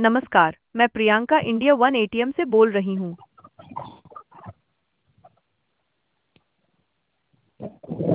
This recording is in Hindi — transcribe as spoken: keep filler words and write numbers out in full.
नमस्कार, मैं प्रियंका इंडिया वन एटीएम से बोल रही हूँ।